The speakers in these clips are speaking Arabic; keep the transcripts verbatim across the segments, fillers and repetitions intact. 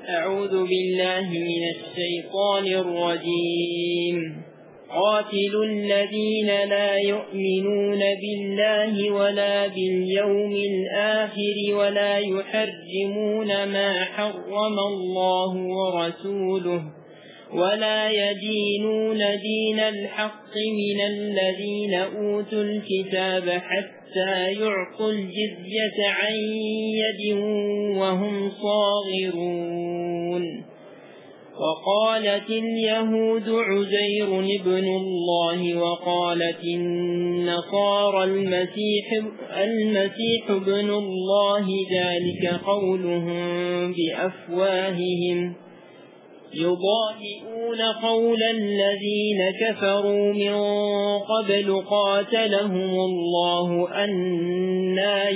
أعوذ بالله من الشيطان الرجيم. قاتلوا الذين لا يؤمنون بالله ولا باليوم الآخر ولا يحرمون ما حرم الله ورسوله ولا يدينون دين الحق من الذين أوتوا الكتاب حتى يعطوا الجزية عن يد وهم صاغرون. وقالت اليهود عزير ابن الله وقالت النصارى المسيح, المسيح ابن الله، ذلك قولهم بأفواههم يضاهئون قول الذين كفروا من قبل قاتلهم الله أنى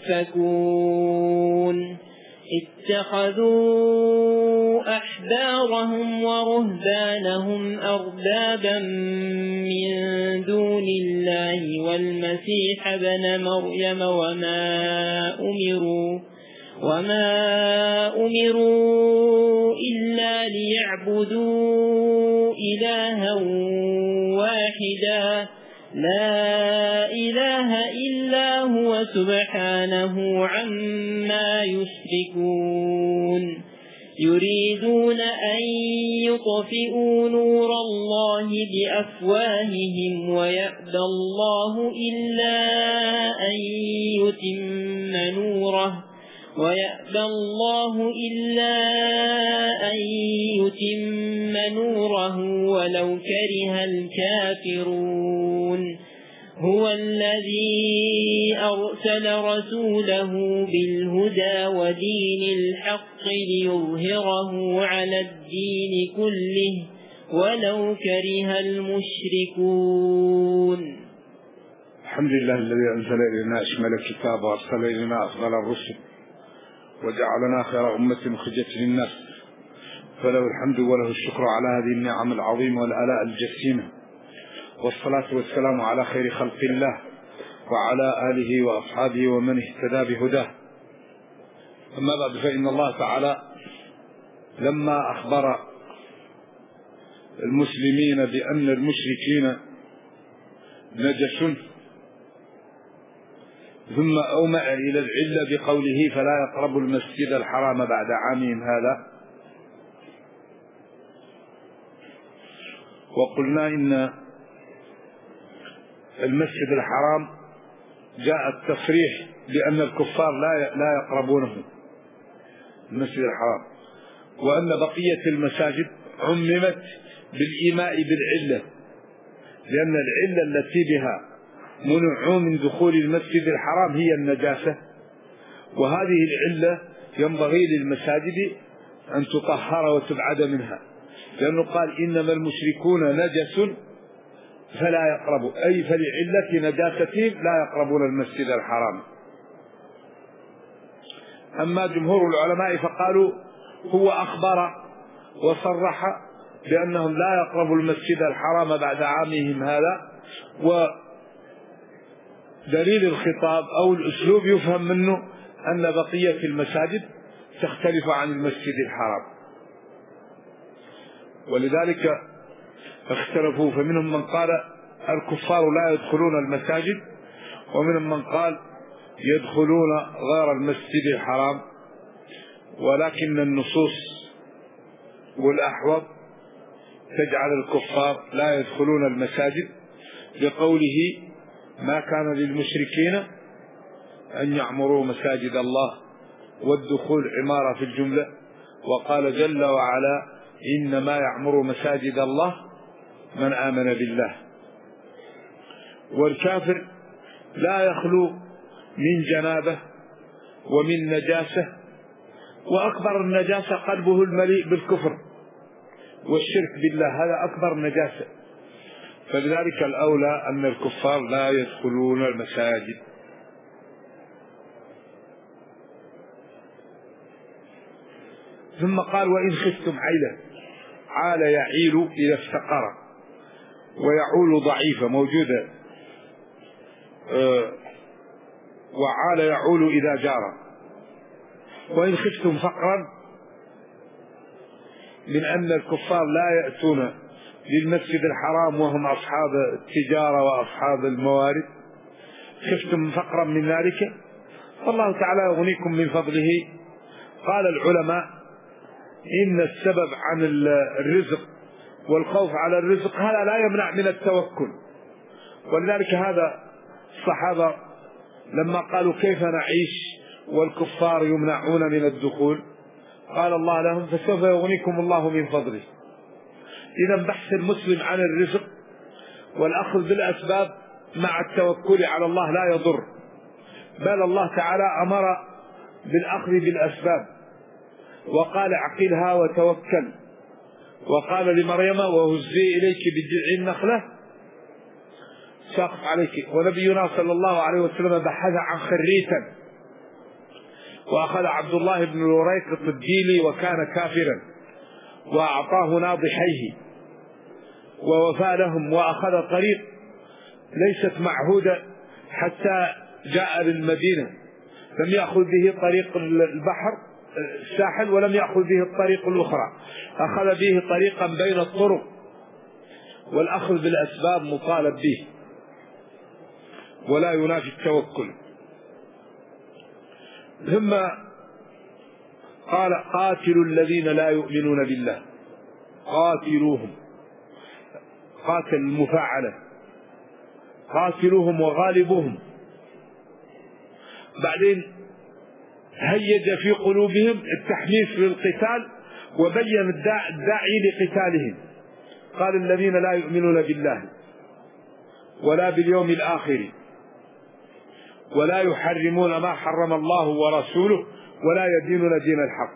يؤفكون. اتخذوا أحبارهم ورهبانهم أربابا من دون الله والمسيح ابن مريم وما أمروا وما أمروا إلا ليعبدوا إلها واحدا لا إله إلا هو سبحانه عما يشركون. يريدون أن يطفئوا نور الله بأفواههم ويأبى الله إلا أن يتم نوره ويأبى الله إلا أن يتم نوره ولو كره الكافرون. هو الذي أرسل رسوله بالهدى ودين الحق ليظهره على الدين كله ولو كره المشركون. الحمد لله الذي أنزل إلينا أشمل الكتاب وأرسل إلينا أفضل الرسل وجعلنا خير أمة أخرجت للناس، فله الحمد وله الشكر على هذه النعم العظيمة والآلاء الجسيمة، والصلاة والسلام على خير خلق الله وعلى آله وأصحابه ومن اهتدى بهداه. أما بعد، فإن الله تعالى لما أخبر المسلمين بأن المشركين نجس ثم أومأ إلى العلة بقوله فلا يقربوا المسجد الحرام بعد عامهم هذا، وقلنا إن المسجد الحرام جاء التصريح بأن الكفار لا يقربونه المسجد الحرام، وأن بقية المساجد عممت بالإيماء بالعلة، لأن العلة التي بها منعوا من دخول المسجد الحرام هي النجاسة، وهذه العلة ينبغي للمساجد أن تطهر وتبعد منها، لأنه قال إنما المشركون نجس فلا يقربوا، أي فلعلة نجاستهم لا يقربون المسجد الحرام. أما جمهور العلماء فقالوا هو أخبر وصرح بأنهم لا يقربوا المسجد الحرام بعد عامهم هذا، ودليل الخطاب أو الأسلوب يفهم منه أن بقية المساجد تختلف عن المسجد الحرام، ولذلك اختلفوا، فمنهم من قال الكفار لا يدخلون المساجد، ومنهم من قال يدخلون غير المسجد الحرام، ولكن النصوص والأحوط تجعل الكفار لا يدخلون المساجد لقوله ما كان للمشركين أن يعمروا مساجد الله، والدخول عمارة في الجملة، وقال جل وعلا إنما يعمر مساجد الله من آمن بالله. والكافر لا يخلو من جنابه ومن نجاسة، وأكبر النجاسة قلبه المليء بالكفر والشرك بالله، هذا أكبر نجاسة، فلذلك الأولى أن الكفار لا يدخلون المساجد. ثم قال وإن خفتم عيلة، عال يعيل إذا استقر، ويعول ضعيفة موجودة، أه وعال يعول إذا جار. وإن خفتم فقرا من أن الكفار لا يأتون للمسجد الحرام وهم أصحاب التجارة وأصحاب الموارد؟ خفتم فقرا من ذلك؟ فالله تعالى يغنيكم من فضله. قال العلماء إن السبب عن الرزق والخوف على الرزق هذا لا يمنع من التوكل، ولذلك هذا الصحابة لما قالوا كيف نعيش والكفار يمنعون من الدخول، قال الله لهم فسوف يغنيكم الله من فضله. إذا بحث المسلم عن الرزق والأخذ بالأسباب مع التوكل على الله لا يضر، بل الله تعالى أمر بالأخذ بالأسباب وقال عقلها وتوكل، وقال لمريم وهزي إليك بجذع النخلة ساقط عليك. ونبينا صلى الله عليه وسلم بحث عن خريتا وأخذ عبد الله بن الوريق الديلي وكان كافرا وأعطاه ناضحيه ووفى لهم، وأخذ طريق ليست معهودة حتى جاء للمدينة، لم يأخذ به طريق البحر الساحل ولم يأخذ به الطريق الأخرى، أخذ به طريقا بين الطرق، والأخذ بالأسباب مطالب به ولا ينافي التوكل. ثم قال قاتلوا الذين لا يؤمنون بالله، قاتلوهم، قاتل المفاعلة، قاتلوهم وغالبوهم. بعدين هيج في قلوبهم التحميس للقتال وبين الداعي لقتالهم، قال الذين لا يؤمنون بالله ولا باليوم الآخر ولا يحرمون ما حرم الله ورسوله ولا يدينون دين الحق.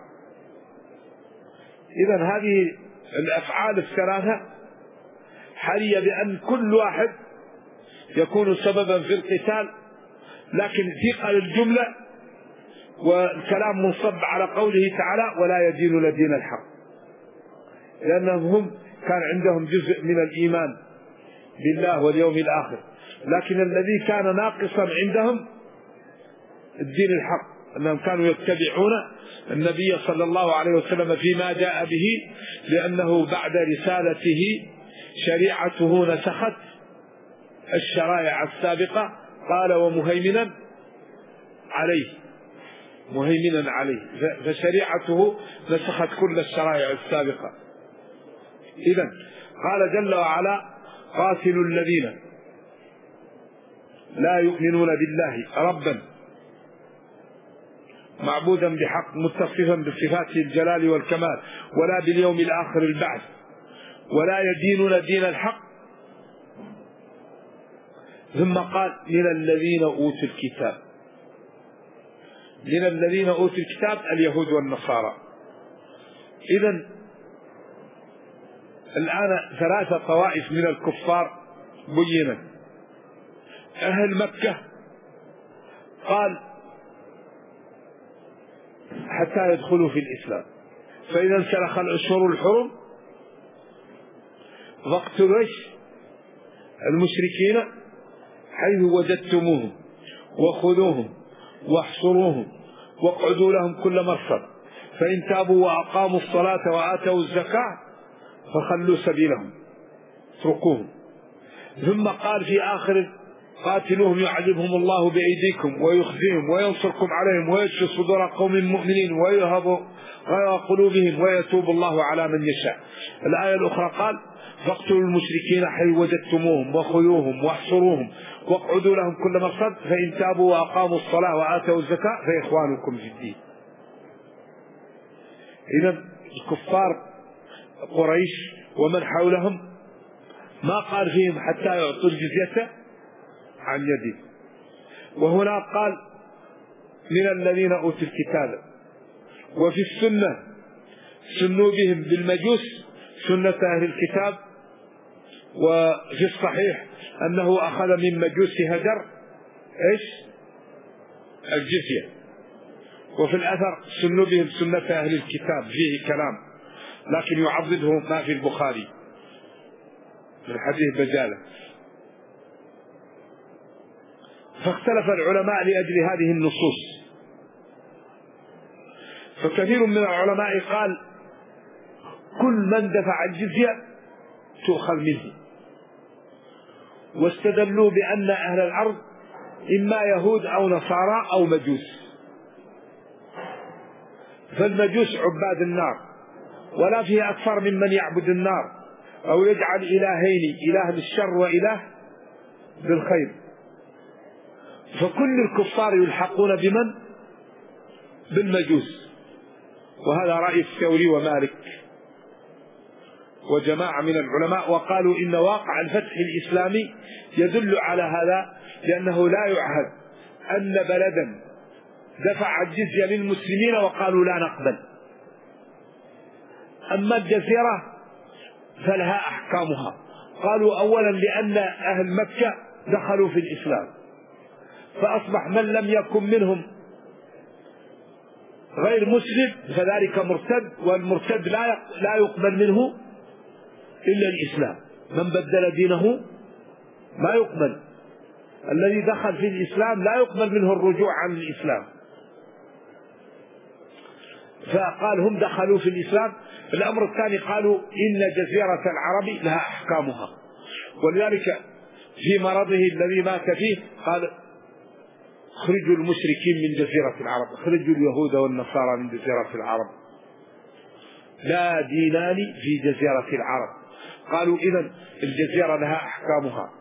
إذن هذه الأفعال الثلاثة حري بأن كل واحد يكون سببا في القتال، لكن ثقل الجملة والكلام منصب على قوله تعالى ولا يدينون دين الحق، لأنهم هم كان عندهم جزء من الإيمان بالله واليوم الآخر، لكن الذي كان ناقصا عندهم الدين الحق، أنهم كانوا يتبعون النبي صلى الله عليه وسلم فيما جاء به، لأنه بعد رسالته شريعته نسخت الشرائع السابقة، قال ومهيمنا عليه، مهيمنا عليه، فشريعته نسخت كل الشرائع السابقة. إذن قال جل وعلا قاتلوا الذين لا يؤمنون بالله ربا معبودا بحق متصفا بصفات الجلال والكمال ولا باليوم الآخر البعث ولا يدينون دين الحق. ثم قال من الذين أوتوا الكتاب، من الذين أوتوا الكتاب اليهود والنصارى. إذن الآن ثلاثة طوائف من الكفار بينت. أهل مكة قال حتى يدخلوا في الإسلام، فإذا انسلخ الأشهر الحرم فاقتلوا المشركين حيث وجدتموهم وخذوهم واحصروهم واقعدوا لهم كل مرصد، فإن تابوا وأقاموا الصلاة وآتوا الزكاة فخلوا سبيلهم اتركوهم. ثم قال في آخر قاتلوهم يعذبهم الله بأيديكم ويخزيهم وينصركم عليهم ويشفي صدور قوم مؤمنين ويهب غير قلوبهم ويتوب الله على من يشاء. الآية الأخرى قال فاقتلوا المشركين حيث وجدتموهم وخذوهم واحصروهم واقعدوا لهم كل مرصد، فإن تابوا وأقاموا الصلاة وآتوا الزكاة فإخوانكم في الدين. إذن الكفار قريش ومن حولهم ما قال فيهم حتى يعطوا الجزية عن يد، وهنا قال من الذين أوتوا الكتاب. وفي السنة سنوا بهم بالمجوس سنة أهل الكتاب، وفي الصحيح أنه أخذ من مجوس هجر إيش الجزية. وفي الأثر سنوا بهم سنة أهل الكتاب، فيه كلام لكن يعضده ما في البخاري في الحديث بجالة. فاختلف العلماء لأجل هذه النصوص، فكثير من العلماء قال كل من دفع الجزية تؤخذ منه. واستدلوا بأن أهل الأرض إما يهود أو نصارى أو مجوس، فالمجوس عباد النار، ولا فيه أكثر ممن يعبد النار أو يجعل إلهين، إله بالشر وإله بالخير، فكل الكفار يلحقون بمن؟ بالمجوس. وهذا رأي الثوري ومالك وجماعة من العلماء، وقالوا إن واقع الفتح الإسلامي يدل على هذا، لأنه لا يعهد أن بلدا دفع الجزية للمسلمين وقالوا لا نقبل. أما الجزيرة فلها أحكامها. قالوا أولا لأن أهل مكة دخلوا في الإسلام، فأصبح من لم يكن منهم غير مسلم فذلك مرتد، والمرتد لا يقبل منه إلا الإسلام. من بدل دينه لا يقبل، الذي دخل في الإسلام لا يقبل منه الرجوع عن الإسلام. فقال هم دخلوا في الإسلام. الأمر الثاني قالوا إن جزيرة العرب لها أحكامها، ولذلك في مرضه الذي مات فيه قال اخرجوا المشركين من جزيرة العرب، اخرجوا اليهود والنصارى من جزيرة العرب، لا دينان في جزيرة العرب. قالوا إذن الجزيرة لها أحكامها.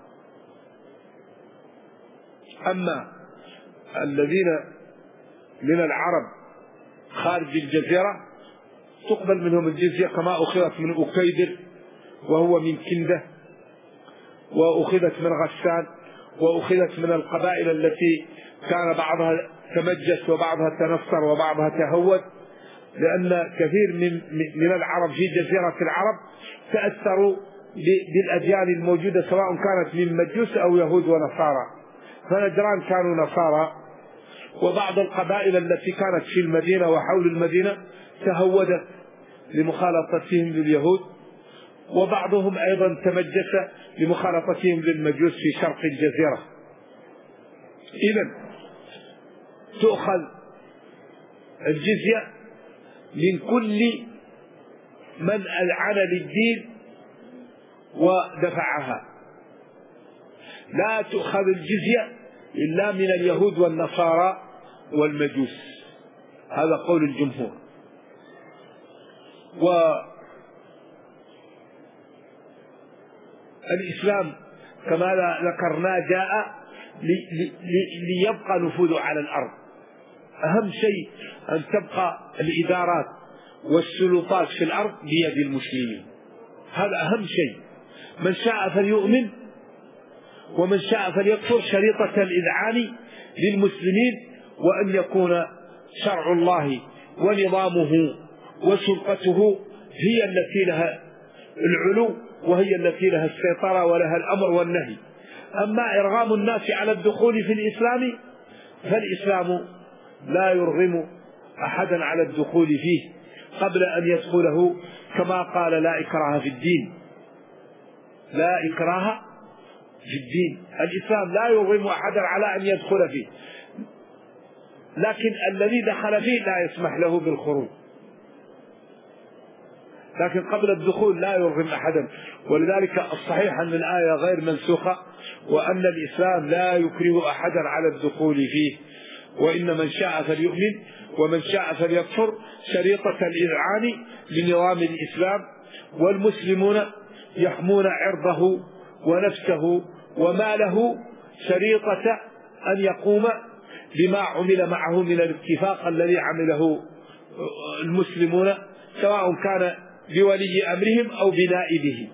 أما الذين من العرب خارج الجزيرة تقبل منهم الجزية، كما أخذت من أكيدر وهو من كندة، وأخذت من غسان، وأخذت من القبائل التي كان بعضها تمجس وبعضها تنصر وبعضها تهود، لأن كثير من من العرب في جزيرة العرب تأثروا بالأديان الموجودة سواء كانت من مجوس أو يهود ونصارى، فنجران كانوا نصارى، وبعض القبائل التي كانت في المدينة وحول المدينة تهودت لمخالطتهم لليهود، وبعضهم أيضا تمجس لمخالطتهم للمجوس في شرق الجزيرة. إذن تؤخذ الجزية من كل من أذعن للدين ودفعها، لا تؤخذ الجزية إلا من اليهود والنصارى والمجوس. هذا قول الجمهور. والإسلام كما ذكرنا جاء ليبقى نفوذه على الأرض. أهم شيء أن تبقى الإدارات والسلطات في الأرض بيد المسلمين، هذا أهم شيء. من شاء فليؤمن ومن شاء فليكفر، شريطة الإذعان للمسلمين، وأن يكون شرع الله ونظامه وسلطته هي التي لها العلو وهي التي لها السيطرة ولها الأمر والنهي. أما إرغام الناس على الدخول في الإسلام فالإسلام لا يرغم أحدا على الدخول فيه قبل أن يدخله، كما قال لا إكراه في الدين، لا إكراه في الدين. الإسلام لا يرغم أحدا على أن يدخل فيه، لكن الذي دخل فيه لا يسمح له بالخروج، لكن قبل الدخول لا يرغم أحدا. ولذلك الصحيح أن الآية غير منسوخة، وأن الإسلام لا يكره أحدا على الدخول فيه، وإن من شاء فليؤمن ومن شاء فليكفر، شريطة الإذعان لنظام الإسلام، والمسلمون يحمون عرضه ونفسه وماله، شريطة أن يقوم بما عمل معه من الاتفاق الذي عمله المسلمون، سواء كان بولي أمرهم أو بنائبه.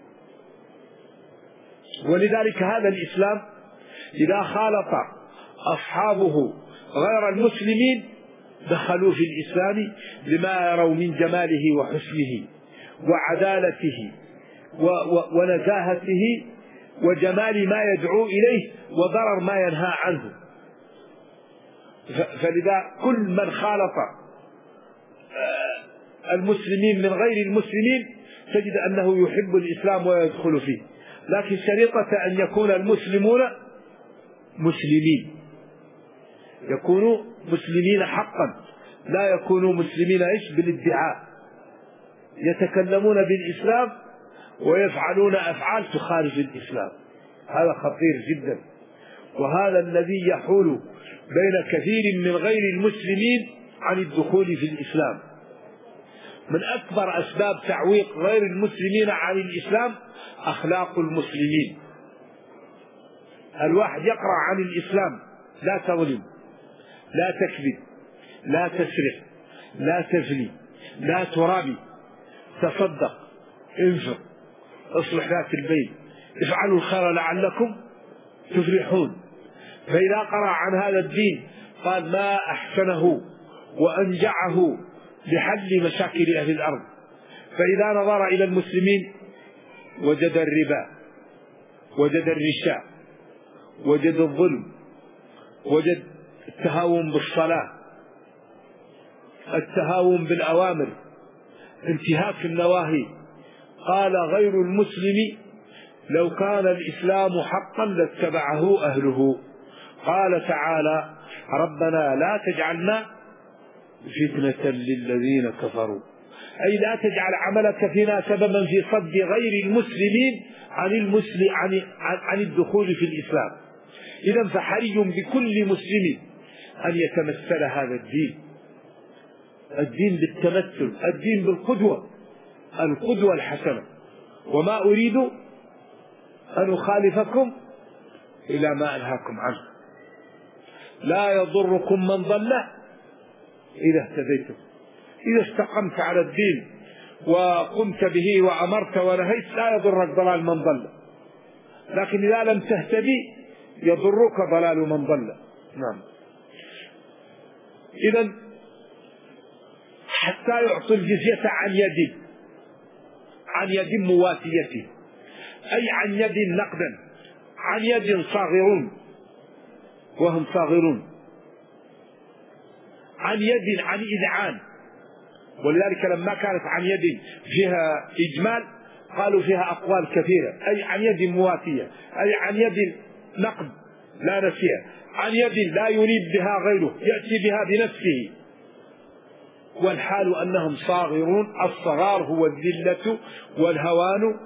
ولذلك هذا الإسلام إذا خالط أصحابه غير المسلمين دخلوا في الإسلام لما يروا من جماله وحسنه وعدالته ونزاهته وجمال ما يدعو إليه وضرر ما ينهى عنه. فلذا كل من خالط المسلمين من غير المسلمين تجد أنه يحب الإسلام ويدخل فيه، لكن شريطة أن يكون المسلمون مسلمين، يكونوا مسلمين حقا، لا يكونوا مسلمين إيش بالادعاء، يتكلمون بالإسلام ويفعلون أفعال تخالف الإسلام. هذا خطير جدا، وهذا الذي يحول بين كثير من غير المسلمين عن الدخول في الإسلام. من أكبر أسباب تعويق غير المسلمين عن الإسلام أخلاق المسلمين. الواحد يقرأ عن الإسلام: لا تظلم، لا تكذب، لا تسرق، لا تزني، لا ترابي، تصدق، انفق، اصلح ذات البين، افعلوا الخير لعلكم تفلحون. فإذا قرأ عن هذا الدين قال: ما أحسنه وأنجعه لحل مشاكل أهل الأرض. فإذا نظر إلى المسلمين وجد الربا، وجد الرشاء، وجد الظلم، وجد التهاون بالصلاة، التهاون بالأوامر، انتهاك النواهي. قال غير المسلم: لو كان الإسلام حقا لاتبعه أهله. قال تعالى: ربنا لا تجعلنا فتنة للذين كفروا، أي لا تجعل عملك فينا سببا في صد غير المسلمين عن, المسلم عن, عن, عن الدخول في الإسلام. إذن فحري بكل مسلم أن يتمثل هذا الدين، الدين بالتمثل، الدين بالقدوة، القدوة الحسنة. وما أريد أن أخالفكم إلى ما أنهاكم عنه. لا يضركم من ضل إذا اهتديتم. إذا استقمت على الدين وقمت به وأمرت ونهيت لا يضرك ضلال من ضل، لكن إذا لم تهتدي يضرك ضلال من ضل. نعم. إذن حتى يعطوا الجزية عن يد، عن يد مواتيته، أي عن يد نقدا، عن يد صاغرون وهم صاغرون، عن يد عن إذعان. ولذلك لما كانت عن يد فيها إجمال قالوا فيها أقوال كثيرة، أي عن يد مواتية، أي عن يد نقد لا نسيها، عن يد لا يريد بها غيره، يأتي بها بنفسه. والحال أنهم صاغرون. الصغار هو الذلة والهوان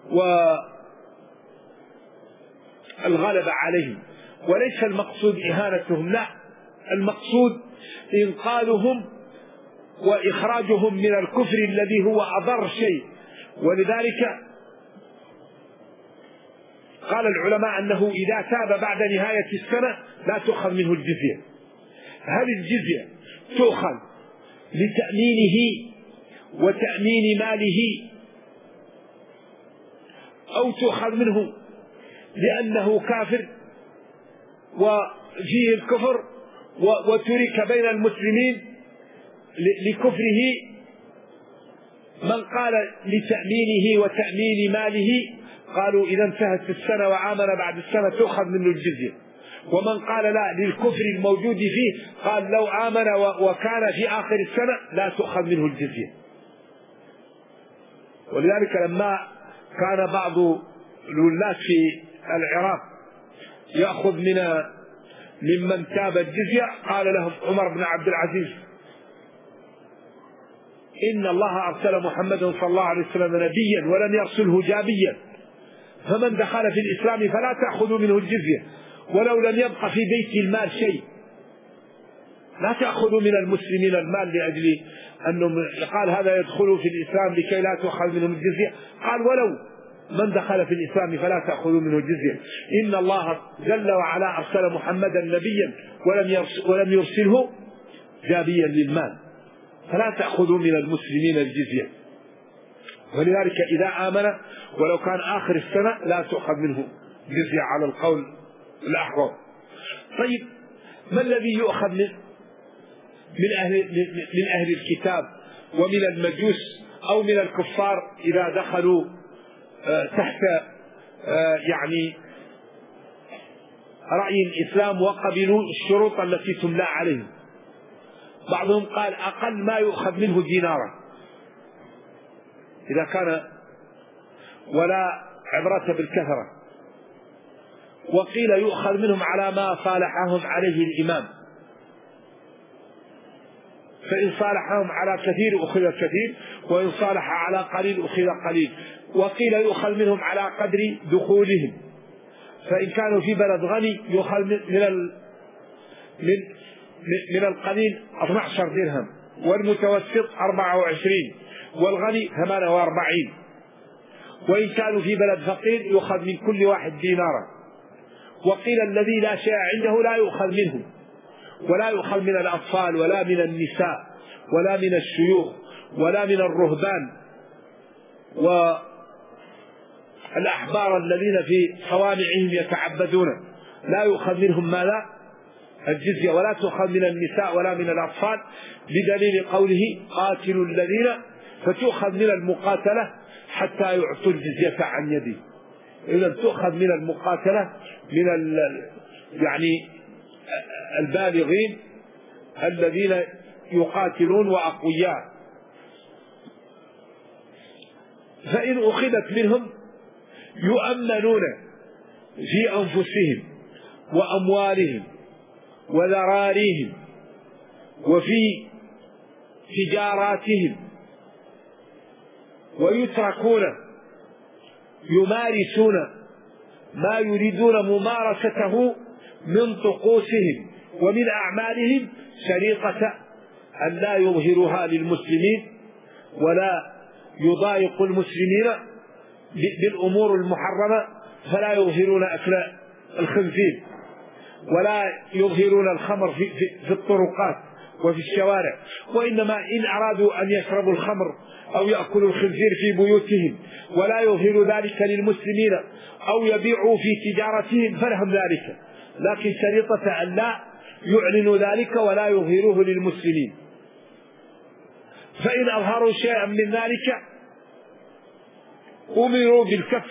والغلبة عليهم، وليس المقصود إهانتهم، لا، المقصود إنقاذهم وإخراجهم من الكفر الذي هو أضر شيء. ولذلك قال العلماء أنه إذا تاب بعد نهاية السنة لا تؤخذ منه الجزية. هل الجزية تؤخذ لتأمينه وتأمين ماله، أو تؤخذ منه لأنه كافر وفيه الكفر وترك بين المسلمين لكفره؟ من قال لتأمينه وتأمين ماله قالوا إذا انتهت السنة وعامل بعد السنة تؤخذ منه الجزية. ومن قال لا، للكفر الموجود فيه، قال لو آمن وكان في آخر السنة لا تؤخذ منه الجزية. ولذلك لما كان بعض الولاة في العراق يأخذ من ممن تاب الجزية قال لهم عمر بن عبد العزيز: إن الله أرسل محمدا صلى الله عليه وسلم نبيا ولم يرسله جابيا، فمن دخل في الإسلام فلا تأخذوا منه الجزية ولو لم يبق في بيت المال شيء. لا تأخذوا من المسلمين المال لأجل أنه قال هذا يدخل في الإسلام لكي لا تأخذ منهم الجزية. قال ولو من دخل في الإسلام فلا تأخذوا منه الجزية. إن الله جل وعلا أرسل محمدا نبيا ولم ولم يرسله جابيا للمال، فلا تأخذوا من المسلمين الجزية. ولذلك إذا آمن ولو كان آخر السنة لا تؤخذ منه جزية على القول الأحوط. طيب ما الذي يؤخذ من من أهل من أهل الكتاب ومن المجوس أو من الكفار إذا دخلوا تحت يعني رأي الإسلام وقبلوا الشروط التي تملى عليهم؟ بعضهم قال أقل ما يؤخذ منه دينارا إذا كان، ولا عبرة بالكثرة. وقيل يؤخذ منهم على ما صالحهم عليه الإمام. فإن صالحهم على كثير أخذ كثير، وإن صالح على قليل أخذ قليل. وقيل يؤخذ منهم على قدر دخولهم، فإن كانوا في بلد غني يؤخذ من ال من من القليل اثني عشر درهم، والمتوسط أربعة وعشرين، والغني ثمانية وأربعين. وإن كانوا في بلد فقير يؤخذ من كل واحد دينارا. وقيل الذي لا شيء عنده لا يؤخذ منه، ولا يؤخذ من الأطفال ولا من النساء ولا من الشيوخ ولا من الرهبان والأحبار الذين في صوامعهم يتعبدون، لا يؤخذ منهم ما لا الجزية، ولا تؤخذ من النساء ولا من الأطفال، بدليل قوله قاتلوا الذين، فتؤخذ من المقاتلة حتى يعطوا الجزية عن يده. إذا تؤخذ من المقاتلة من يعني البالغين الذين يقاتلون وأقوياء. فإن أخذت منهم يؤمنون في أنفسهم وأموالهم وذراريهم وفي تجاراتهم، ويتركون يمارسون ما يريدون ممارسته من طقوسهم ومن أعمالهم، شريطة أن لا يظهروها للمسلمين ولا يضايق المسلمين بالأمور المحرمة، فلا يظهرون أكل الخنزير ولا يظهرون الخمر في, في, في الطرقات وفي الشوارع، وإنما إن أرادوا أن يشربوا الخمر أو يأكلوا الخنزير في بيوتهم ولا يظهروا ذلك للمسلمين أو يبيعوا في تجارتهم فلهم ذلك، لكن شريطة أن لا يعلنوا ذلك ولا يظهروه للمسلمين. فإن أظهروا شيئا من ذلك أمروا بالكف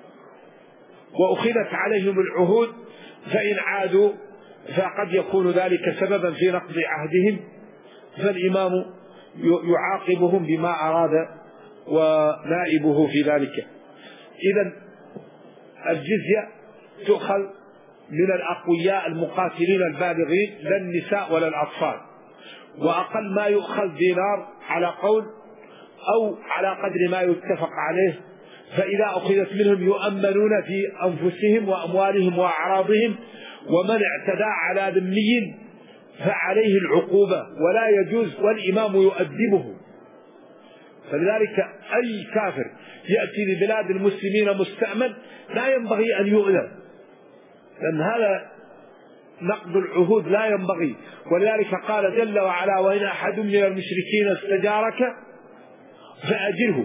وأخذت عليهم العهود، فإن عادوا فقد يكون ذلك سببا في نقض عهدهم، فالإمام يعاقبهم بما أراد ونائبه في ذلك. إذن الجزية تؤخذ من الأقوياء المقاتلين البالغين، لا النساء ولا الأطفال، وأقل ما يؤخذ دينار على قول أو على قدر ما يتفق عليه. فإذا أخذت منهم يؤمنون في أنفسهم وأموالهم وأعراضهم، ومن اعتدى على ذمي فعليه العقوبة ولا يجوز، والإمام يؤدبه. فلذلك أي كافر يأتي لبلاد المسلمين مستأمن لا ينبغي أن يؤذى، لأن هذا نقض العهود لا ينبغي. ولذلك قال جل وعلا وإن أحد من المشركين استجارك فأجره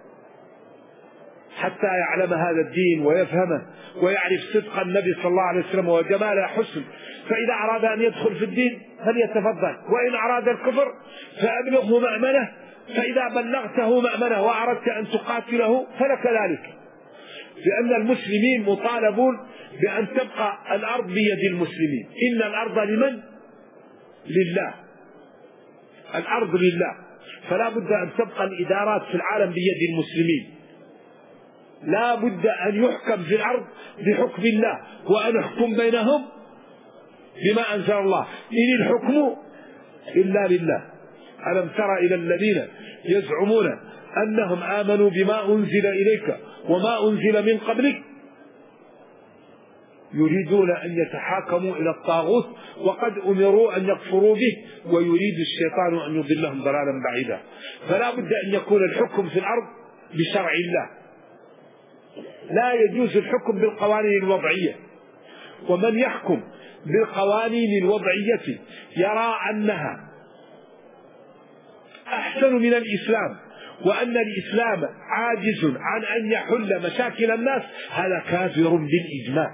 حتى يعلم هذا الدين ويفهمه ويعرف صدق النبي صلى الله عليه وسلم وجمال حسن، فإذا أراد أن يدخل في الدين فليتفضل، وإن أراد الكفر فأبلغه مأمنه، فإذا بلغته مأمنه وأردت أن تقاتله فلك ذلك، لأن المسلمين مطالبون بأن تبقى الأرض بيد المسلمين. إن الأرض لمن؟ لله، الأرض لله، فلا بد أن تبقى الإدارات في العالم بيد المسلمين، لا بد أن يحكم في الأرض بحكم الله، وأن يحكم بينهم بما أنزل الله، إن الحكم إلا لله. ألم تر إلى الذين يزعمون أنهم آمنوا بما أنزل إليك وما أنزل من قبلك يريدون أن يتحاكموا إلى الطاغوت وقد أمروا أن يكفروا به، ويريد الشيطان أن يضلهم ضلالا بعيدا. فلا بد أن يكون الحكم في الأرض بشرع الله، لا يجوز الحكم بالقوانين الوضعية. ومن يحكم بالقوانين الوضعية يرى أنها أحسن من الإسلام، وأن الإسلام عاجز عن أن يحل مشاكل الناس، هذا كافر بالإجماع.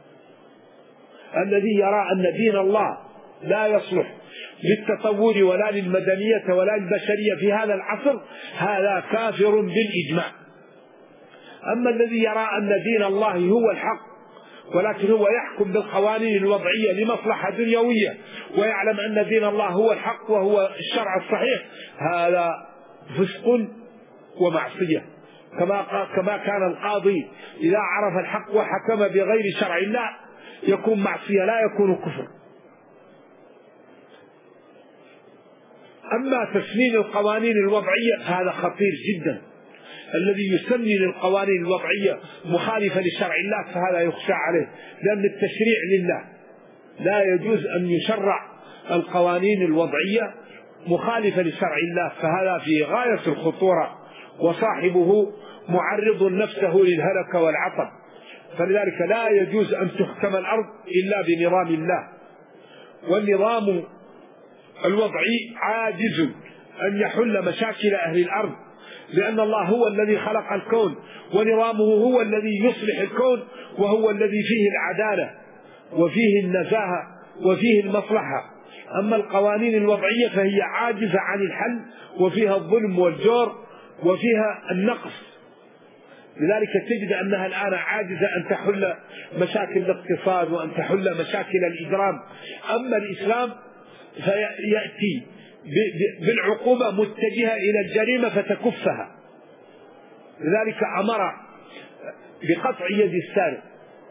الذي يرى أن دين الله لا يصلح للتطور ولا للمدنية ولا للبشرية في هذا العصر، هذا كافر بالإجماع. أما الذي يرى أن دين الله هو الحق ولكن هو يحكم بالقوانين الوضعية لمصلحة دنيوية، ويعلم أن دين الله هو الحق وهو الشرع الصحيح، هذا فسق ومعصية. كما كما كان القاضي إذا عرف الحق وحكم بغير شرع الله يكون معصية لا يكون كفر. أما تسنين القوانين الوضعية فهذا خطير جدا. الذي يسنن القوانين الوضعية مخالفة لشرع الله فهذا يخشى عليه، لأن التشريع لله، لا يجوز أن يشرع القوانين الوضعية مخالفة لشرع الله، فهذا في غاية الخطورة، وصاحبه معرض نفسه للهلك والعطب. فلذلك لا يجوز أن تحكم الأرض إلا بنظام الله، والنظام الوضعي عاجز أن يحل مشاكل أهل الأرض، لأن الله هو الذي خلق الكون، ونظامه هو الذي يصلح الكون، وهو الذي فيه العدالة وفيه النزاهة وفيه المصلحة. أما القوانين الوضعية فهي عاجزة عن الحل، وفيها الظلم والجور وفيها النقص. لذلك تجد أنها الآن عاجزة أن تحل مشاكل الاقتصاد وأن تحل مشاكل الإجرام. أما الإسلام فيأتي بالعقوبة متجهة إلى الجريمة فتكفها. لذلك أمر بقطع يد السارق،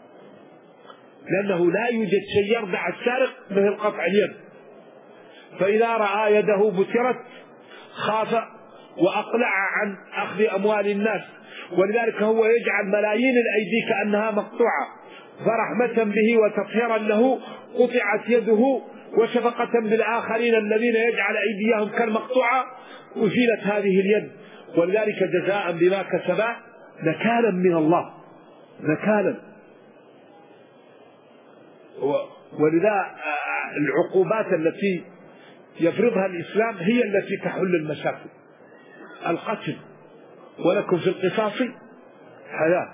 لأنه لا يوجد شيء يردع السارق مثل قطع اليد، فإذا رأى يده بترت خاف وأقلع عن أخذ أموال الناس. ولذلك هو يجعل ملايين الأيدي كأنها مقطوعة، فرحمة به وتطهيرا له قطعت يده، وشفقة بالآخرين الذين يجعل أيديهم كالمقطوعة أزيلت هذه اليد. ولذلك جزاء بما كسبا نكالا من الله، نكالا. ولذا العقوبات التي يفرضها الإسلام هي التي تحل المشاكل. القتل ولكم في القصاص حياة،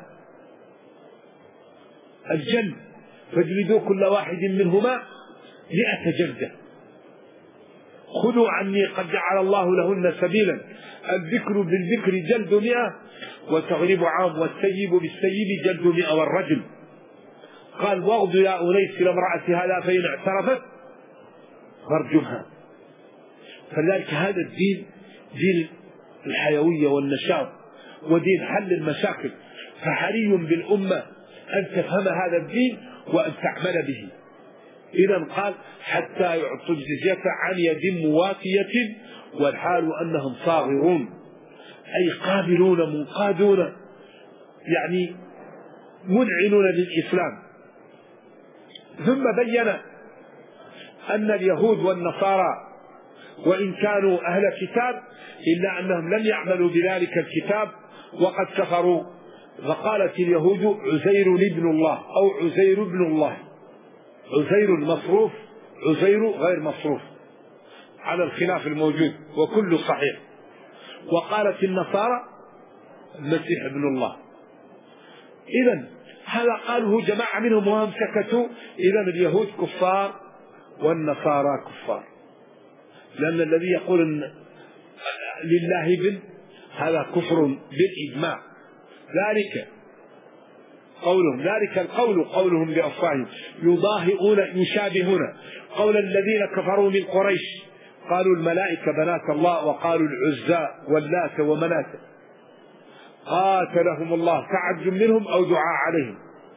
الجلد فاجلدوا كل واحد منهما مئة جلدة، خذوا عني قد جعل الله لهن سبيلا، الذكر بالذكر جلد مئة وتغريب عام، والسيب بالسيب جلد مئة والرجل. قال واغض يا أنيس لامرأة هذا فإن اعترفت فارجمها. فلذلك هذا الدين دين الحيوية والنشاط ودين حل المشاكل، فحري بالأمة أن تفهم هذا الدين وأن تعمل به. إذا قال حتى يعطوا الجزية عن يد مواتية والحال أنهم صاغرون، أي قابلون منقادون، يعني منعنون للإسلام. ثم بين أن اليهود والنصارى وإن كانوا أهل كتاب إلا أنهم لم يعملوا بذلك الكتاب وقد كفروا. فقالت اليهود عزير ابن الله أو عزير ابن الله، عزير مصروف، عزير غير مصروف على الخلاف الموجود وكل صحيح. وقالت النصارى المسيح ابن الله. إذن هذا قاله جماعة منهم وهم سكتوا. إذن اليهود كفار والنصارى كفار، لأن الذي يقول إن لله ابن هذا كفر بالإجماع. ذلك قولهم، ذلك القول قولهم بأفواههم يضاهئون يشابهون قول الذين كفروا من قريش، قالوا الملائكة بنات الله وقالوا العزى واللات ومنات، قاتلهم الله تعجب منهم أو دعاء عليهم.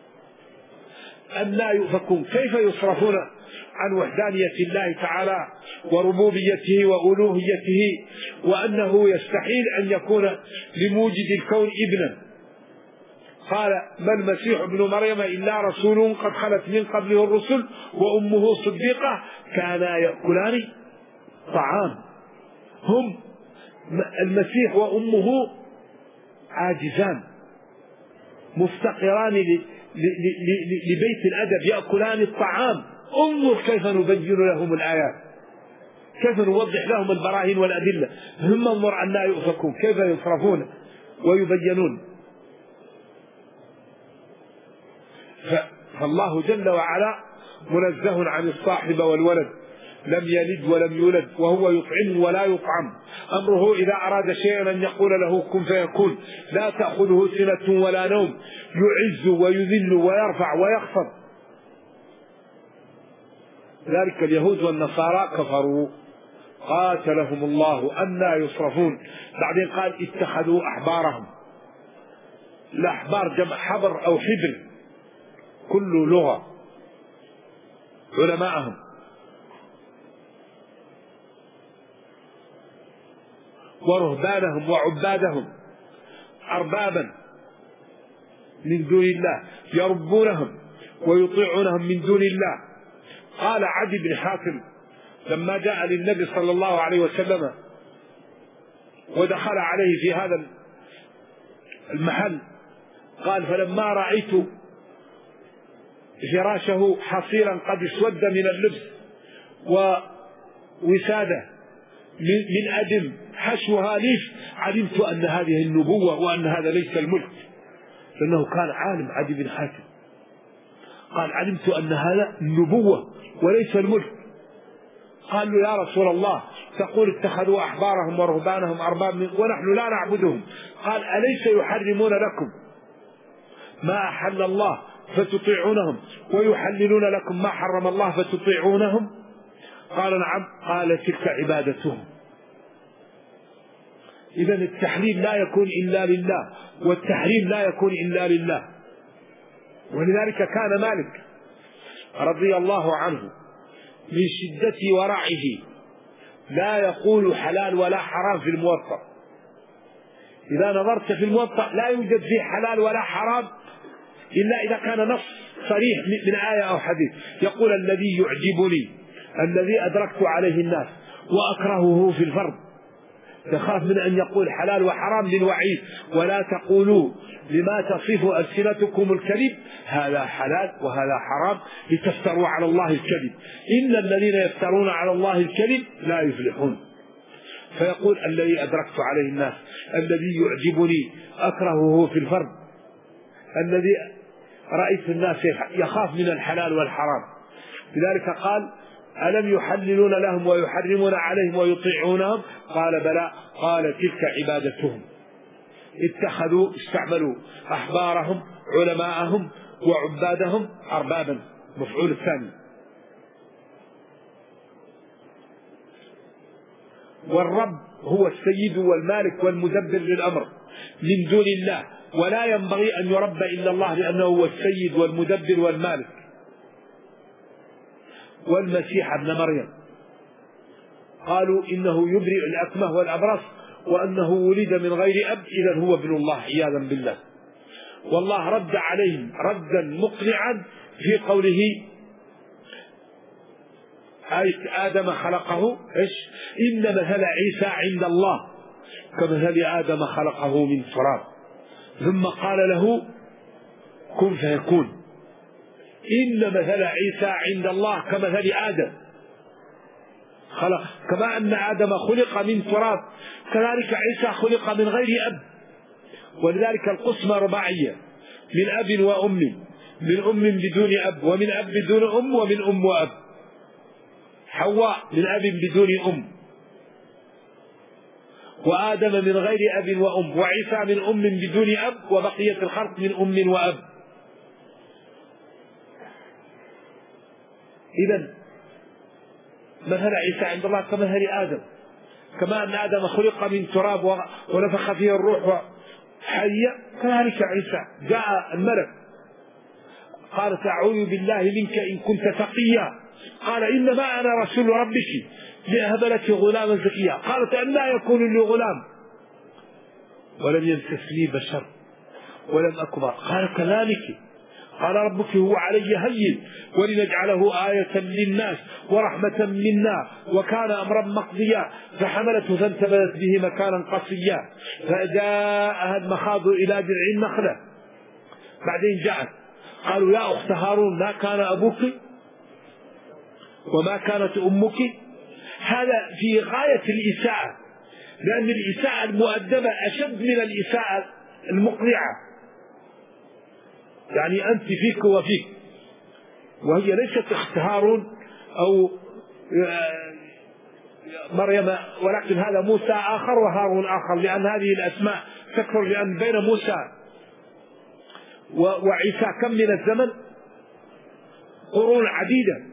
أن لا يؤفكون، كيف يصرفون عن وحدانية الله تعالى وربوبيته وألوهيته، وأنه يستحيل أن يكون لموجد الكون ابنا. قال ما المسيح ابن مريم إلا رسول قد خلت من قبله الرسل وأمه صديقة كانا يأكلان طعام. هم المسيح وأمه عاجزان مفتقران لبيت الأدب يأكلان الطعام. انظر كيف نبين لهم الآيات، كيف نوضح لهم البراهين والأدلة. هم انظر أن لا يؤفكون، كيف يصرفون ويبينون. فالله جل وعلا منزه عن الصاحب والولد، لم يلد ولم يولد، وهو يطعم ولا يطعم. أمره إذا أراد شيئا أن يقول له كن فيكون، لا تأخذه سنة ولا نوم، يعز ويذل ويرفع ويخفض. ذلك اليهود والنصارى كفروا قاتلهم الله أن لا يصرفون. بعدين قال اتخذوا أحبارهم، الأحبار جمع حبر أو حبر، كل لغة علماءهم ورهبانهم وعبادهم أربابا من دون الله يربونهم ويطيعونهم من دون الله. قال عدي بن حاتم لما جاء للنبي صلى الله عليه وسلم ودخل عليه في هذا المحل قال فلما رأيت فراشه حصيرا قد اسود من اللبس ووسادة من أدم حشوها ليف علمت أن هذه النبوة وأن هذا ليس الملك، لأنه كان عالم عدي بن حاتم. قال علمت أن هذا النبوة وليس الملك. قال له يا رسول الله تقول اتخذوا أحبارهم ورهبانهم أرباب ونحن لا نعبدهم. قال أليس يحرمون لكم ما أحل الله فتطيعونهم ويحللون لكم ما حرم الله فتطيعونهم؟ قال نعم. قال تلك عبادتهم. إذا التحليل لا يكون إلا لله والتحريم لا يكون إلا لله. ولذلك كان مالك رضي الله عنه من شدة ورعه لا يقول حلال ولا حرام في الموطأ. إذا نظرت في الموطأ لا يوجد فيه حلال ولا حرام إلا إذا كان نص صريح من آية أو حديث. يقول الذي يعجبني الذي أدركت عليه الناس وأكرهه في الفرد. يخاف من أن يقول حلال وحرام للوعيد. ولا تقولوا لما تصف ألسنتكم الكذب هذا حلال وهذا حرام لتفتروا على الله الكذب إن الذين يفترون على الله الكذب لا يفلحون. فيقول الذي أدركت عليه الناس الذي يعجبني أكرهه في الفرد الذي رأيت الناس يخاف من الحلال والحرام. لذلك قال ألم يحللون لهم ويحرمون عليهم ويطيعونهم؟ قال بلى. قال تلك عبادتهم. اتخذوا استعملوا أحبارهم علماءهم وعبادهم أربابا. مفعول الثاني. والرب هو السيد والمالك والمدبر للأمر من دون الله، ولا ينبغي أن يربى إلا الله لأنه هو السيد والمدبر والمالك. والمسيح ابن مريم قالوا إنه يبرئ الأكمه والأبرص وأنه ولد من غير أب إذن هو ابن الله عياذا بالله. والله رد عليهم ردا مقنعا في قوله آية آدم خلقه إيش إن مثل عيسى عند الله كمثل آدم خلقه من تراب ثم قال له كن فيكون. إن مثل عيسى عند الله كمثل آدم خلق كما أن آدم خلق من تراب كذلك عيسى خلق من غير أب. ولذلك القسمة رباعية من أب وأم، من أم بدون أب ومن أب بدون أم ومن أم وأب. حواء من أب بدون أم وآدم من غير أب وأم وعيسى من أم بدون أب وبقية الخلق من أم وأب. إذن مثل عيسى عند الله كمثل آدم كما أن آدم خلق من تراب ونفخ فيه الروح حيا كذلك عيسى جاء الملك قالت أعوذ بالله منك إن كنت تقيا قال إنما أنا رسول ربك لأهب لك غلاما زكيا. قالت أن لا يكون لي غلام ولم يمسسني بشر ولم أكبر. قال كذلك قال ربك هو علي هين ولنجعله آية للناس ورحمة منا وكان أمرا مقضيا فحملته فانتبذت به مكانا قصيا فجاءها المخاض إلى درع النخلة. بعدين جاءت قالوا يا أخت هارون ما كان أبوك وما كانت أمك. هذا في غاية الإساءة لأن الإساءة المؤدبة أشد من الإساءة المقنعة. يعني أنت فيك وفيك وهي ليست أخت هارون أو مريم ولكن هذا موسى آخر وهارون آخر لأن هذه الأسماء تكثر لأن بين موسى وعيسى كم من الزمن قرون عديدة.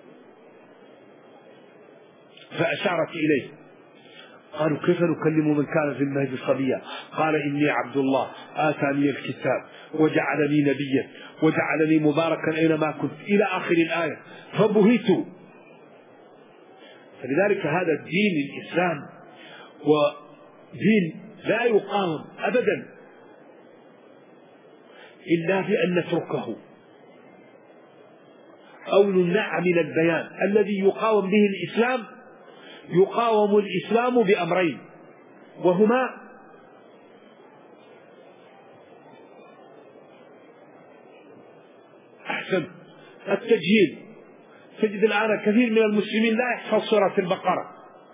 فأشارت إليه قالوا كيف نكلم من كان في المهد صبيا قال إني عبد الله آتاني الكتاب وجعلني نبيا وجعلني مباركا أينما كنت إلى آخر الآية. فبهيت. فلذلك هذا الدين الإسلام دين لا يقاوم أبدا إلا بأن نتركه أو نمنع من البيان. الذي يقاوم به الإسلام يقاوم الإسلام بأمرين، وهما أحسن التجهيل. تجد الآن كثير من المسلمين لا يحفظ سورة البقرة.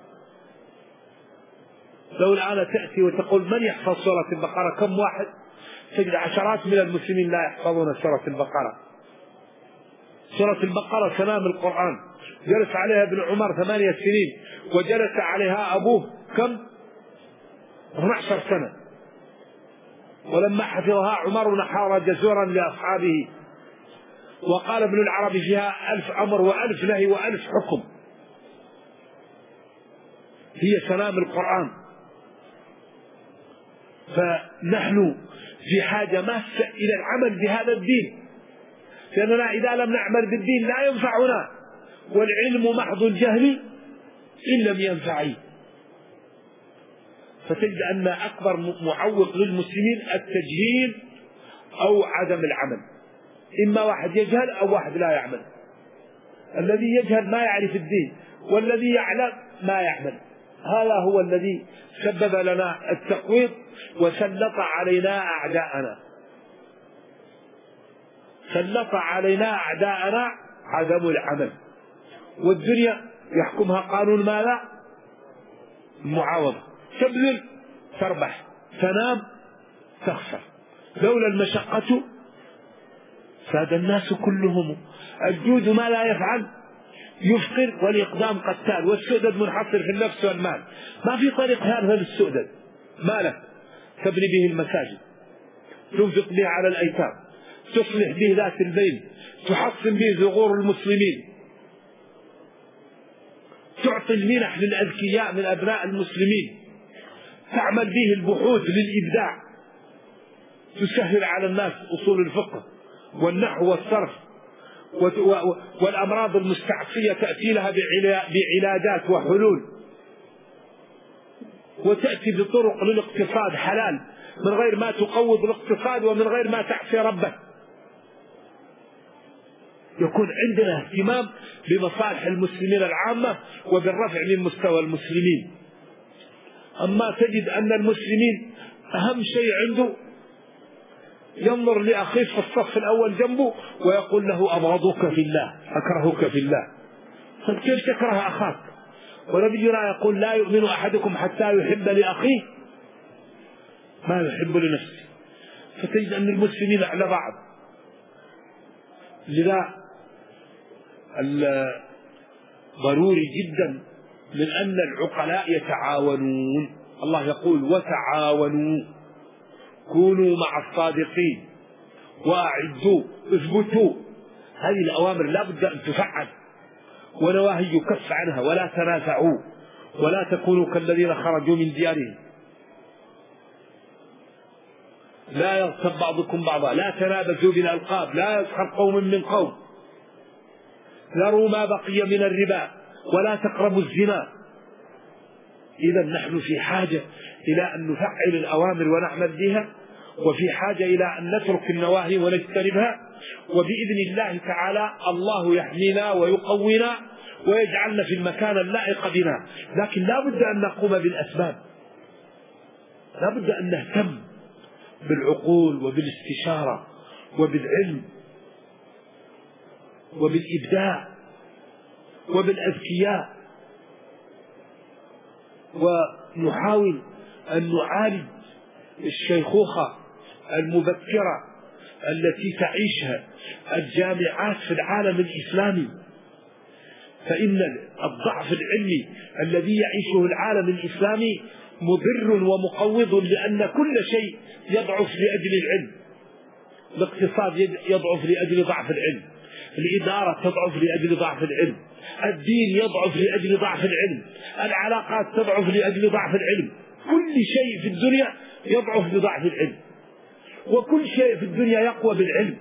لو الآن تأتي وتقول من يحفظ سورة البقرة كم واحد؟ تجد عشرات من المسلمين لا يحفظون سورة البقرة. سورة البقرة سلام القرآن، جلس عليها ابن عمر ثمانية سنين، وجلس عليها أبوه كم؟ اثنتا عشرة سنة. ولما حفظها عمر نحار جزورا لأصحابه، وقال ابن العربي فيها ألف أمر وألف نهي وألف حكم. هي سلام القرآن. فنحن في حاجة ماسة إلى العمل بهذا الدين، لأننا إذا لم نعمل بالدين لا ينفعنا، والعلم محض الجهل إن لم ينفع. فتجد أن أكبر معوق للمسلمين التجهيل أو عدم العمل. إما واحد يجهل أو واحد لا يعمل. الذي يجهل ما يعرف الدين، والذي يعلم ما يعمل. هذا هو الذي سبب لنا التقويض وسلط علينا أعداءنا. سلط علينا أعداءنا عدم العمل. والدنيا يحكمها قانون ماذا؟ المعاوضة. تبذل تربح، تنام تخسر. لولا المشقة ساد الناس كلهم. الجود ما لا يفعل يفقر، والإقدام قتال، والسؤدد منحصر في النفس والمال. ما في طريق هذا للسؤدد. مالك تبني به المساجد، تنفق به على الأيتام، تصلح به ذات البين، تحصن به ثغور المسلمين، تعطي المنح للأذكياء من أبناء المسلمين، تعمل به البحوث للإبداع، تسهل على الناس أصول الفقه والنحو والصرف، والأمراض المستعصية تأتي لها بعلاجات وحلول، وتأتي بطرق للاقتصاد حلال من غير ما تقوض الاقتصاد ومن غير ما تعصي ربك. يكون عندنا اهتمام بمصالح المسلمين العامة وبالرفع من مستوى المسلمين. أما تجد أن المسلمين أهم شيء عنده ينظر لأخيه في الصف الأول جنبه ويقول له أبغضك في الله، أكرهك في الله. كيف تكره أخاك؟ ونبينا يقول لا يؤمن أحدكم حتى يحب لأخيه ما يحب لنفسه. فتجد أن المسلمين على بعض. لذا ضروري جدا من أن العقلاء يتعاونون. الله يقول وتعاونوا، كونوا مع الصادقين، وأعدوا، اثبتوا. هذه الأوامر لا بد أن تفعل، ونواهي يكف عنها. ولا تنازعوا، ولا تكونوا كالذين خرجوا من ديارهم. لا يغتب بعضكم بعضا، لا تنابزوا بالألقاب، لا يسخر قوم من قوم، ذروا ما بقي من الربا، ولا تقربوا الزنا. إذا نحن في حاجة إلى أن نفعل الأوامر ونعمل بها، وفي حاجة إلى أن نترك النواهي ونجتنبها. وبإذن الله تعالى الله يحمينا ويقوينا ويجعلنا في المكان اللائق بنا. لكن لا بد أن نقوم بالأسباب، لا بد أن نهتم بالعقول وبالاستشارة وبالعلم وبالإبداع وبالأذكياء، ونحاول أن نعالج الشيخوخة المبكرة التي تعيشها الجامعات في العالم الإسلامي. فإن الضعف العلمي الذي يعيشه العالم الإسلامي مضر ومقوض، لأن كل شيء يضعف لأجل العلم. الاقتصاد يضعف لأجل ضعف العلم، الإدارة تضعف لأجل ضعف العلم، الدين يضعف لأجل ضعف العلم، العلاقات تضعف لأجل ضعف العلم. كل شيء في الدنيا يضعف لضعف العلم، وكل شيء في الدنيا يقوى بالعلم.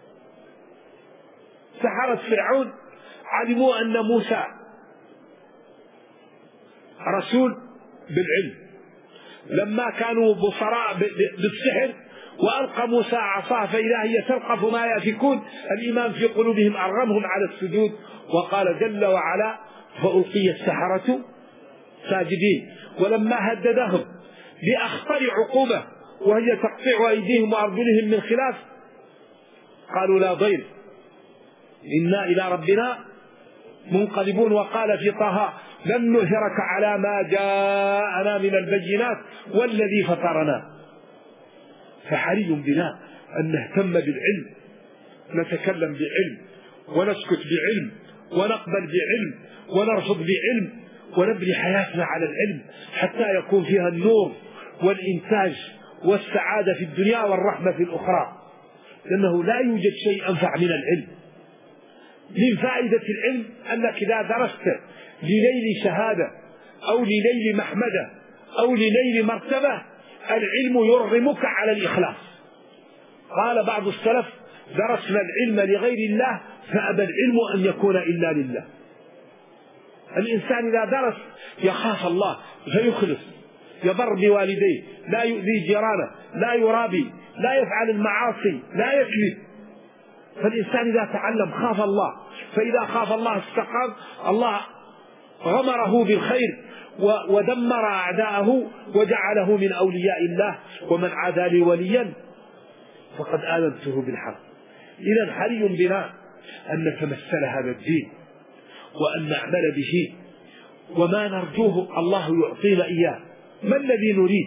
سحرة فرعون علموا أن موسى رسول بالعلم، لما كانوا بصراء بالسحر وألقى موسى عصاه فإذا هي تلقف ما يأفكون، الإيمان في قلوبهم أرغمهم على السجود، وقال جل وعلا فألقي السحرة ساجدين. ولما هددهم بأخطر عقوبة وهي تقطيع أيديهم وأرجلهم من خلاف قالوا لا ضير إنا إلى ربنا منقلبون. وقال في طه لن نثرك على ما جاءنا من البينات والذي فطرنا. فحري بنا أن نهتم بالعلم، نتكلم بعلم ونسكت بعلم ونقبل بعلم ونرفض بعلم، ونبني حياتنا على العلم حتى يكون فيها النور والإنتاج والسعادة في الدنيا والرحمة في الأخرى، لأنه لا يوجد شيء أنفع من العلم. من فائدة العلم أنك إذا درست لليل شهادة أو لليل محمدة أو لليل مرتبة العلم يرغمك على الإخلاص. قال بعض السلف درسنا العلم لغير الله فأبى العلم أن يكون إلا لله. الإنسان إذا درس يخاف الله فيخلص، يبر بوالديه، لا يؤذي جيرانه، لا يرابي، لا يفعل المعاصي، لا يكذب. فالإنسان إذا تعلم خاف الله، فإذا خاف الله استقام، الله غمره بالخير ودمر أعداءه وجعله من أولياء الله. ومن عادى لي وليا فقد آذنته بالحق. إذا حري بنا أن نتمثل هذا الدين وأن نعمل به، وما نرجوه الله يعطينا إياه. ما الذي نريد؟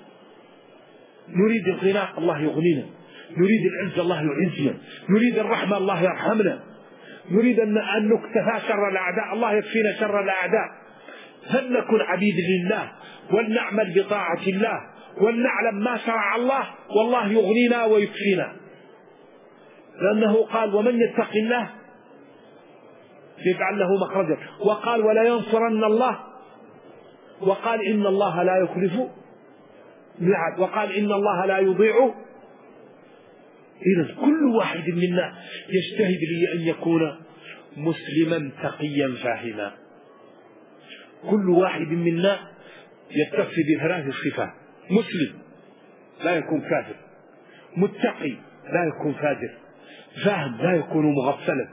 نريد الغنى الله يغنينا، نريد العز الله يعزنا، نريد الرحمة الله يرحمنا، نريد أن نكتفى شر الأعداء الله يكفينا شر الأعداء. فلنكن عبيد لله ولنعمل بطاعة الله ولنعلم ما شرع الله، والله يغنينا ويكفينا، لأنه قال ومن يتق الله يجعل له مخرجا، وقال ولا ينصرن الله، وقال إن الله لا يخلف الميعاد، وقال إن الله لا يضيع. إذا كل واحد منا يجتهد لي أن يكون مسلما تقيا فاهما. كل واحد منا يتصف بثلاث صفات: مسلم لا يكون كافر، متقي لا يكون فاجر، فاهم لا يكون مغفلا.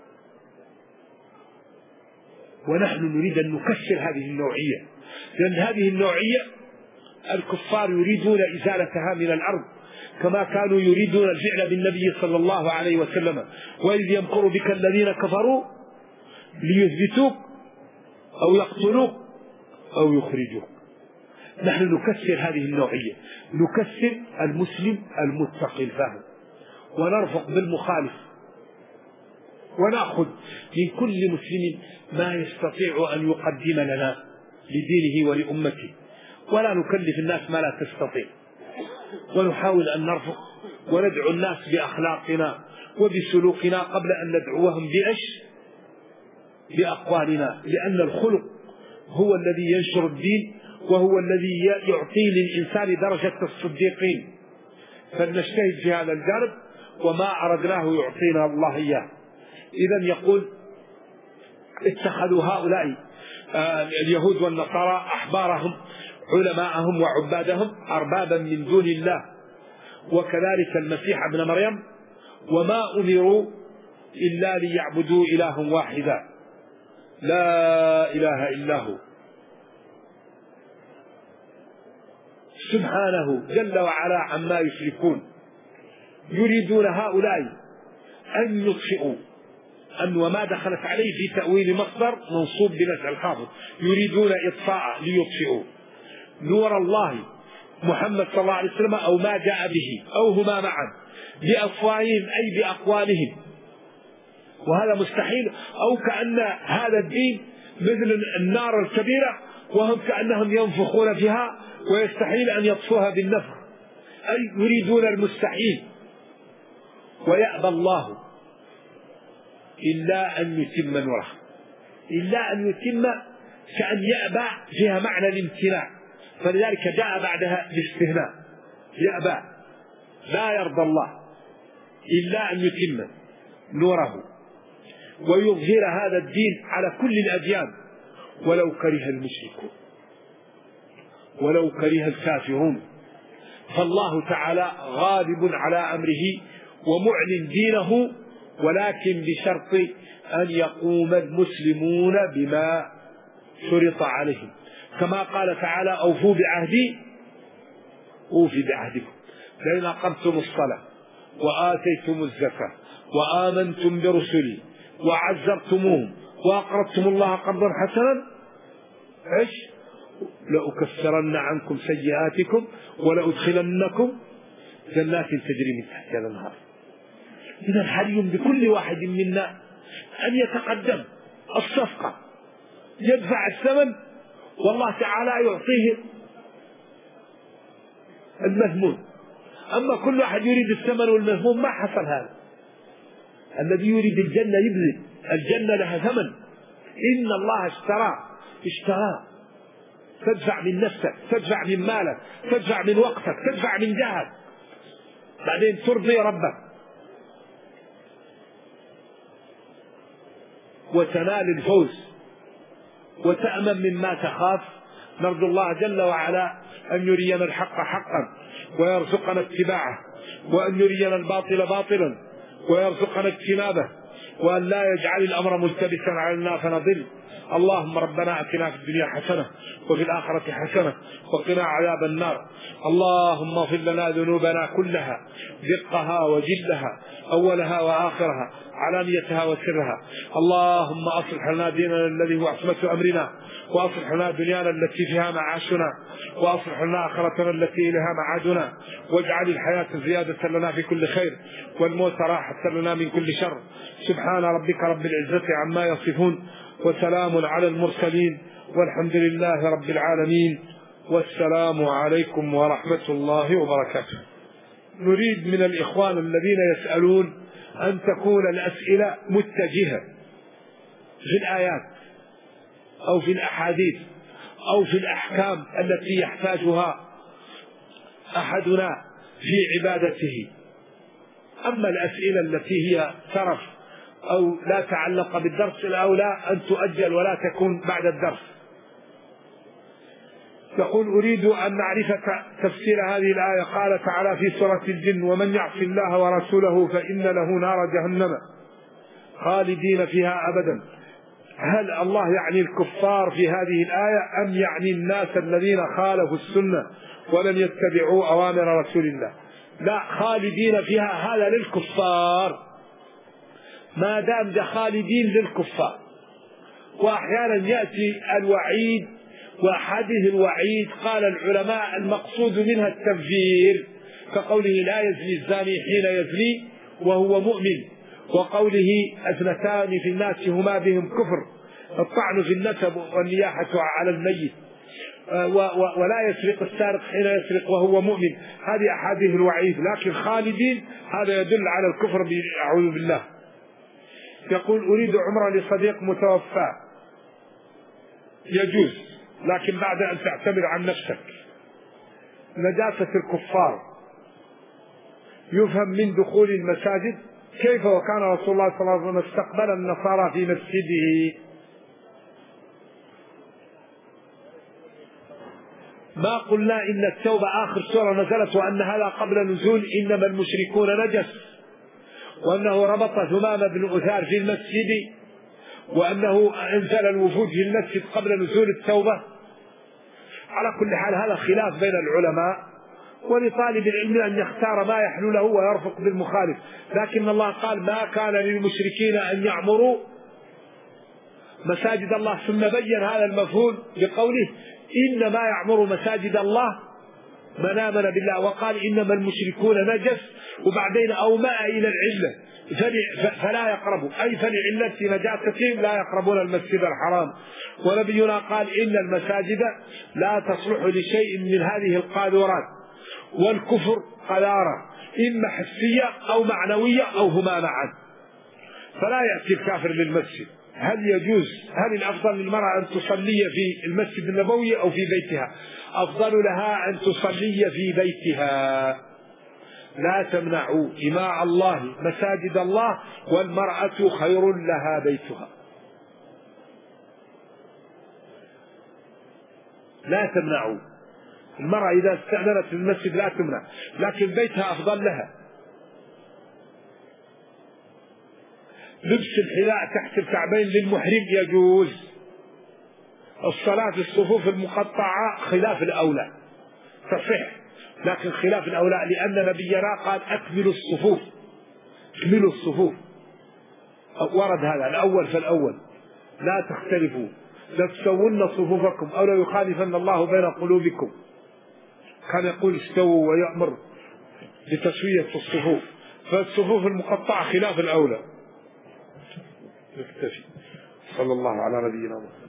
ونحن نريد أن نكسر هذه النوعية، لأن هذه النوعية الكفار يريدون إزالتها من الأرض كما كانوا يريدون الفعل بالنبي صلى الله عليه وسلم. وإذ يمكر بك الذين كفروا ليثبتوك أو يقتلوك أو يخرجوك. نحن نكسر هذه النوعية، نكسر المسلم المتقي الفاهم، ونرفق بالمخالف، ونأخذ من كل مسلم ما يستطيع أن يقدم لنا لدينه ولأمته، ولا نكلف الناس ما لا تستطيع. ونحاول أن نرفق وندعو الناس بأخلاقنا وبسلوكنا قبل أن ندعوهم بأش بأقوالنا، لأن الخلق هو الذي ينشر الدين، وهو الذي يعطي للإنسان درجة الصديقين. فلنجتهد في هذا الجانب، وما أردناه يعطينا الله إياه. إذن يقول اتخذوا هؤلاء اليهود والنصارى أحبارهم علماءهم وعبادهم أربابا من دون الله، وكذلك المسيح ابن مريم، وما أمروا إلا ليعبدوا إلها واحدا لا إله إلا هو سبحانه جل وعلا عما يشركون. يريدون هؤلاء أن يطفئوا أن وما دخلت عليه في تأويل مصدر منصوب بنزع الخافض، يريدون إطفاء ليطفئوا نور الله محمد صلى الله عليه وسلم أو ما جاء به أو هما معا بأفواههم أي بأقوالهم، وهذا مستحيل. أو كأن هذا الدين مثل النار الكبيرة وهم كأنهم ينفخون فيها ويستحيل أن يطفوها بالنفخ، أي يريدون المستحيل. ويأبى الله إلا أن يتم نوره، إلا أن يتم، كأن يأبى فيها معنى الامتناع، فلذلك جاء بعدها باستثناء. يأبى لا يرضى الله إلا أن يتم نوره ويظهر هذا الدين على كل الأديان ولو كره المشركون. ولو كره الكافرون. فالله تعالى غالب على أمره ومعلن دينه، ولكن بشرط أن يقوم المسلمون بما شرط عليهم، كما قال تعالى: أوفوا بعهدي أوفي بعهدكم، لئن أقمتم الصلاة وآتيتم الزكاة وآمنتم برسلي وعزرتموهم وأقرضتم الله قرضا حسنا إيش لأكفرن عنكم سيئاتكم ولأدخلنكم جنات تجري من تحتها الأنهار. إذا حري بكل واحد منا أن يتقدم الصفقة، يدفع الثمن، والله تعالى يعطيه المذموم. أما كل واحد يريد الثمن والمذموم ما حصل هذا. الذي يريد الجنة يبذل، الجنة لها ثمن، إن الله اشترى اشترى تدفع من نفسك، تدفع من مالك، تدفع من وقتك، تدفع من جهدك، بعدين ترضي ربك وتنال الفوز وتأمن مما تخاف. نرجو الله جل وعلا أن يرينا الحق حقا ويرزقنا اتباعه، وأن يرينا الباطل باطلا ويرزقنا اجتنابه، وأن لا يجعل الأمر ملتبسا علينا فنضل. اللهم ربنا آتنا في الدنيا حسنة وفي الآخرة حسنة وقنا عذاب النار. اللهم اغفر لنا ذنوبنا كلها، دقها وجلها، أولها وآخرها، علانيتها وسرها. اللهم أصلح لنا ديننا الذي هو عصمة أمرنا، وأصلح لنا دنيانا التي فيها معاشنا، وأصلح لنا آخرتنا التي إليها معادنا، واجعل الحياة زيادة لنا في كل خير والموت راحة لنا من كل شر. سبحان ربك رب العزة عما يصفون، وسلام على المرسلين، والحمد لله رب العالمين، والسلام عليكم ورحمة الله وبركاته. نريد من الإخوان الذين يسألون أن تكون الأسئلة متجهة في الآيات أو في الأحاديث أو في الأحكام التي يحتاجها أحدنا في عبادته. أما الأسئلة التي هي ترف أو لا تعلق بالدرس الأولى أن تؤجل ولا تكون بعد الدرس. يقول: أريد أن نعرف تفسير هذه الآية. قال تعالى في سورة الجن: ومن يعص الله ورسوله فإن له نار جهنم خالدين فيها أبدا. هل الله يعني الكفار في هذه الآية أم يعني الناس الذين خالفوا السنة ولم يتبعوا أوامر رسول الله؟ لا، خالدين فيها هذا للكفار، ما دام ده خالدين للكفار. وأحيانا يأتي الوعيد، وحديث الوعيد قال العلماء المقصود منها التنفير، كقوله: لا يزني الزاني حين يزني وهو مؤمن، وقوله: اثنتان في الناس هما بهم كفر، الطعن في النسب والنياحة على الميت، ولا يسرق السارق حين يسرق وهو مؤمن. هذه أحاديث الوعيد، لكن خالدين هذا يدل على الكفر، أعوذ بالله. يقول: أريد عمرة لصديق متوفى. يجوز، لكن بعد أن تعتمر عن نفسك. نجاسة الكفار يفهم من دخول المساجد. كيف وكان رسول الله صلى الله عليه وسلم استقبل النصارى في مسجده؟ ما قلنا إن التوبة آخر سورة نزلت، وأن هذا قبل نزول إنما المشركون نجس، وأنه ربط ثمام بن أثار في المسجد، وأنه أنزل الوفود في المسجد قبل نزول التوبة. على كل حال هذا خلاف بين العلماء، ولطالب العلم أن يختار ما يحلو له ويرفق بالمخالف. لكن الله قال: ما كان للمشركين أن يعمروا مساجد الله، ثم بين هذا المفهوم بقوله: إنما يعمر مساجد الله من آمن بالله، وقال: إنما المشركون نجس، وبعدين أومأ إلى العلة فلا يقربوا، أي فلعلة نجاستهم لا يقربون المسجد الحرام. ونبينا قال: إن المساجد لا تصلح لشيء من هذه القاذورات، والكفر قذارة إما حسية أو معنوية أو هما معا، فلا يأتي الكافر للمسجد. هل يجوز، هل الأفضل للمرأة أن تصلي في المسجد النبوي أو في بيتها؟ أفضل لها أن تصلي في بيتها. لا تمنعوا إماء الله مساجد الله، والمرأة خير لها بيتها. لا تمنعوا المرأة إذا استأذنت في المسجد لا تمنع، لكن بيتها أفضل لها. لبس الحذاء تحت الكعبين للمحرم يجوز. الصلاة في الصفوف المقطعة خلاف الأولى، تصح، لكن خلاف الأولى لأن نبينا قال أكملوا الصفوف، اكملوا الصفوف، ورد هذا الأول فالأول، لا تختلفوا، لا تسوون صفوفكم أو لا يخالفن الله بين قلوبكم. كان يقول استووا ويأمر بتسوية الصفوف، فالصفوف المقطعة خلاف الأولى. نكتفي. صلى الله على نبينا محمد.